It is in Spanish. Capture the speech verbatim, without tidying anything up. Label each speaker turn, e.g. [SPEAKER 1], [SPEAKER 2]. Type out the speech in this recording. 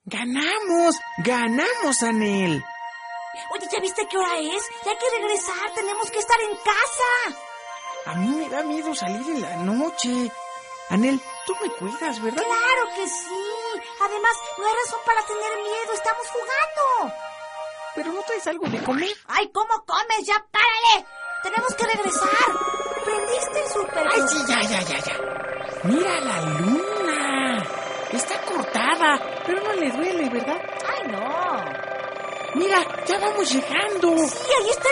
[SPEAKER 1] ¡Ganamos! ¡Ganamos, Anel!
[SPEAKER 2] Oye, ¿ya viste qué hora es? Ya hay que regresar, tenemos que estar en casa.
[SPEAKER 1] A mí me da miedo salir en la noche. Anel, tú me cuidas, ¿verdad?
[SPEAKER 2] ¡Claro que sí! Además, no hay razón para tener miedo, estamos jugando.
[SPEAKER 1] ¿Pero no traes algo de comer?
[SPEAKER 2] ¡Ay, cómo comes! ¡Ya párale! Tenemos que regresar. ¿Prendiste el súper?
[SPEAKER 1] ¡Ay, sí, ya, ya, ya, ya! ¡Mira la luna! Está cortada, pero no le duele, ¿verdad?
[SPEAKER 2] ¡Ay, no!
[SPEAKER 1] ¡Mira, ya vamos llegando!
[SPEAKER 2] Sí, ahí está